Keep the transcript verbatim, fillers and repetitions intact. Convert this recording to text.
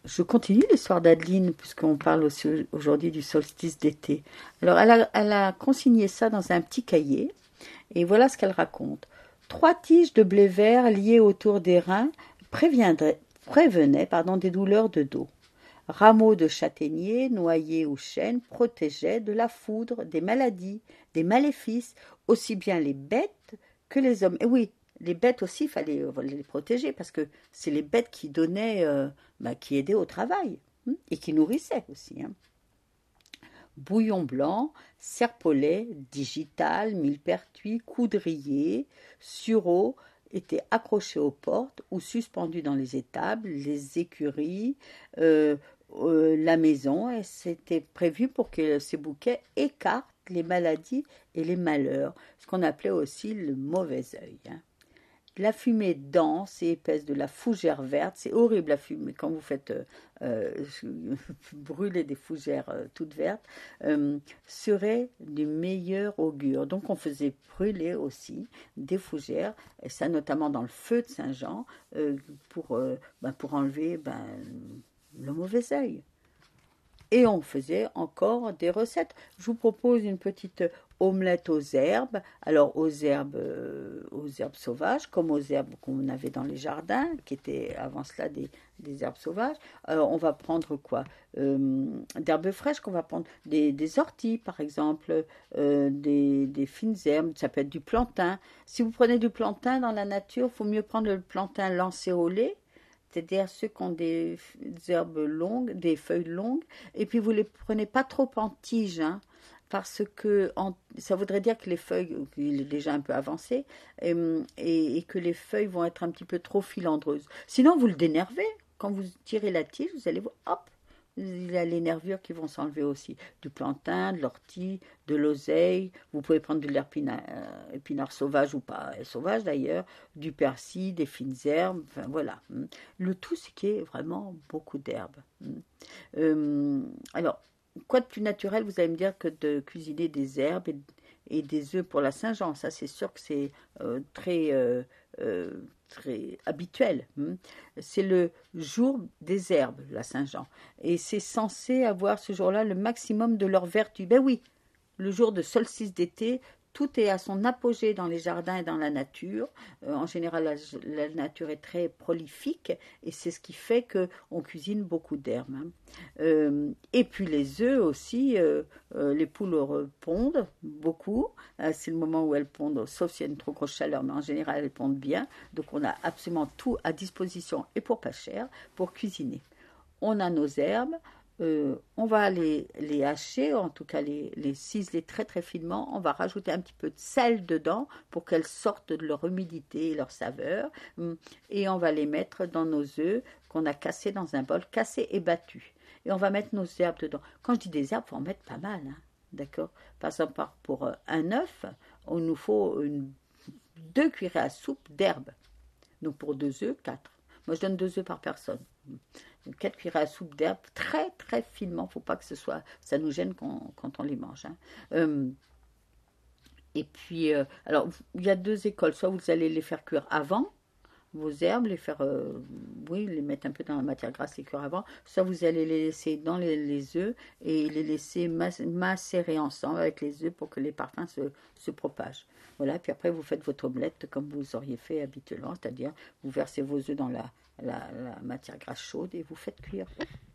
je continue l'histoire d'Adeline, puisqu'on parle aussi aujourd'hui du solstice d'été. Alors, elle a, elle a consigné ça dans un petit cahier, et voilà ce qu'elle raconte. Trois tiges de blé vert liées autour des reins prévenaient, prévenaient pardon, des douleurs de dos. Rameaux de châtaignier, noyer ou chêne protégeaient de la foudre, des maladies, des maléfices, aussi bien les bêtes que les hommes. Et oui, les bêtes aussi, il fallait les protéger, parce que c'est les bêtes qui donnaient, euh, bah, qui aidaient au travail, hein, et qui nourrissaient aussi. Hein. Bouillon blanc, serpolet, digital, millepertuis, coudrier, sureau étaient accrochés aux portes ou suspendus dans les étables, les écuries, euh, euh, la maison, et c'était prévu pour que ces bouquets écartent les maladies et les malheurs, ce qu'on appelait aussi le mauvais œil. Hein. La fumée dense et épaisse de la fougère verte, c'est horrible la fumée, quand vous faites euh, euh, brûler des fougères euh, toutes vertes, euh, serait du meilleur augure. Donc on faisait brûler aussi des fougères, et ça notamment dans le feu de Saint-Jean, euh, pour, euh, ben, pour enlever ben, le mauvais œil. Et on faisait encore des recettes. Je vous propose une petite omelette aux herbes. Alors aux herbes, euh, aux herbes sauvages, comme aux herbes qu'on avait dans les jardins, qui étaient avant cela des, des herbes sauvages. Alors on va prendre quoi euh, D'herbes fraîches, qu'on va prendre des, des orties par exemple, euh, des, des fines herbes, ça peut être du plantain. Si vous prenez du plantain dans la nature, il faut mieux prendre le plantain lancéolé, c'est-à-dire ceux qui ont des herbes longues, des feuilles longues, et puis vous ne les prenez pas trop en tige, hein, parce que en, ça voudrait dire que les feuilles, il est déjà un peu avancé, et, et, et que les feuilles vont être un petit peu trop filandreuses. Sinon, vous le dénervez. Quand vous tirez la tige, vous allez voir, hop, il y a les nervures qui vont s'enlever aussi. Du plantain, de l'ortie, de l'oseille. Vous pouvez prendre de l'épinard épinard sauvage ou pas sauvage d'ailleurs, du persil, des fines herbes. Enfin voilà. Le tout, c'est qu'il y ait vraiment beaucoup d'herbes. Euh, alors, quoi de plus naturel, vous allez me dire, que de cuisiner des herbes et, et des œufs pour la Saint-Jean. Ça, c'est sûr que c'est euh, très... Euh, euh, très habituel. C'est le jour des herbes, la Saint-Jean. Et c'est censé avoir ce jour-là le maximum de leur vertu. Ben oui, le jour de solstice d'été, tout est à son apogée dans les jardins et dans la nature. Euh, en général, la, la nature est très prolifique et c'est ce qui fait qu'on cuisine beaucoup d'herbes. Hein. Euh, et puis les œufs aussi, euh, euh, les poules pondent beaucoup. Euh, c'est le moment où elles pondent, sauf s'il y a une trop grosse chaleur, mais en général, elles pondent bien. Donc on a absolument tout à disposition et pour pas cher pour cuisiner. On a nos herbes. Euh, on va les, les hacher, en tout cas les, les ciseler très très finement. On va rajouter un petit peu de sel dedans pour qu'elles sortent de leur humidité et leur saveur. Et on va les mettre dans nos œufs qu'on a cassés dans un bol, cassés et battus. Et on va mettre nos herbes dedans. Quand je dis des herbes, il faut en mettre pas mal. Hein, d'accord ? Par exemple, pour un œuf, on nous faut une, deux cuillerées à soupe d'herbes. Donc pour deux œufs, quatre. Moi, je donne deux œufs par personne. Quatre cuillères à soupe d'herbe, très très finement. Il ne faut pas que ce soit, ça nous gêne quand, quand on les mange. Hein. Euh, et puis, euh, alors, il y a deux écoles. Soit vous allez les faire cuire avant, vos herbes, les faire, euh, oui, les mettre un peu dans la matière grasse, les cuire avant. Soit vous allez les laisser dans les, les œufs et les laisser macérer ensemble avec les œufs pour que les parfums se, se propagent. Voilà, puis après vous faites votre omelette comme vous auriez fait habituellement, c'est-à-dire vous versez vos œufs dans la, la, la matière grasse chaude et vous faites cuire.